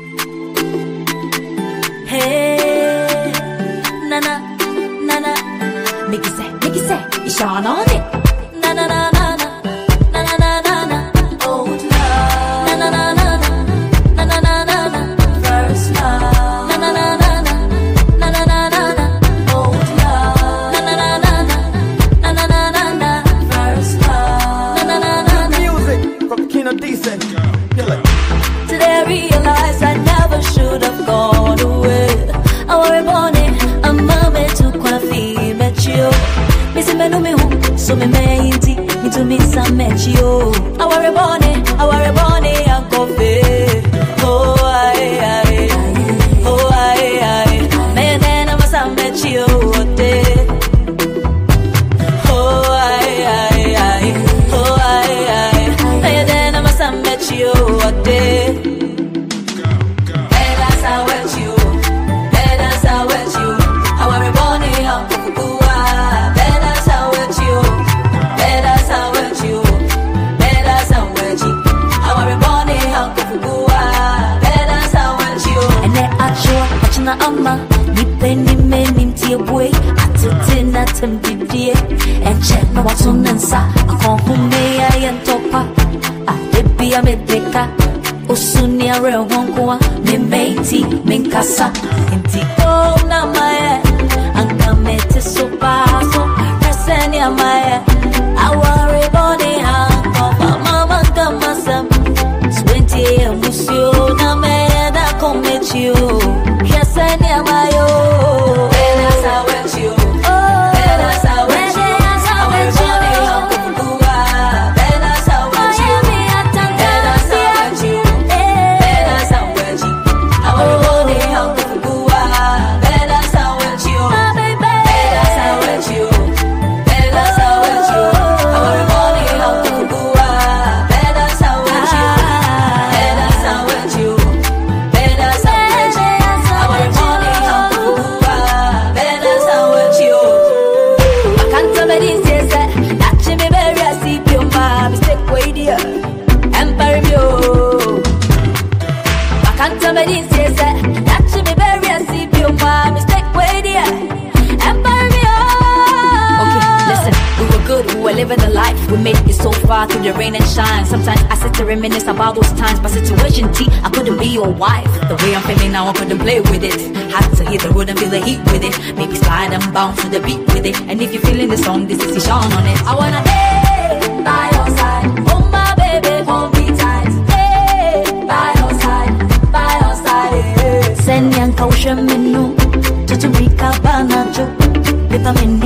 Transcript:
Hey, nana, nana, make it say, it's Sean on it. Na na na na na, na na na na na, old love. Na na na na na, na na na na na, first love. Na na na na na, na na na na na, old love. Na na na na na, na na na na na, first love. Na na na na na. Music from Kino Decent. Today I realize I never should have gone away. I worry about it, I'm mama to quaffy met you. Missy me no me home, so me mainti, me to miss I met you. I worry about it, I'm coffee. Oh aye aye, oh aye aye. Me then I must have met you day. Oh aye aye aye, oh aye aye. Me then I must have met you day. Ama ni penny menim tie boy atete na tempidie enche no watunensa akonhume ya yentopa adebia medeka osunia rehonkoa me meiti menkasa enti o na mae angamete so paso presenia mae aware body hangover mama kamasam 20 musio na me da kometio. Send you my yo. Then I saw with you. Then I saw with you. Then I saw with you. Then I saw with you. Then I saw with you. I want to go down to Fugua. Then I saw with you. Then I saw with you. Then I saw with you. I want to go down to Fugua. Then I saw with you. Then I saw with you. Then I saw with you. Somebody says that you me very asleep, you my mistake, wait here. Okay, listen, we were good, we were living the life. We made it so far through the rain and shine. Sometimes I sit to reminisce about those times. But situation T, I couldn't be your wife. The way I'm feeling now, I couldn't play with it. Had to hit the road and feel the heat with it. Maybe slide and bounce to the beat with it. And if you're feeling the song, this is Sean on it. I wanna stay by your side. Oh my baby, hold me tight. Stay by your side. Send young caution menu to Rika Banacho. Vitamin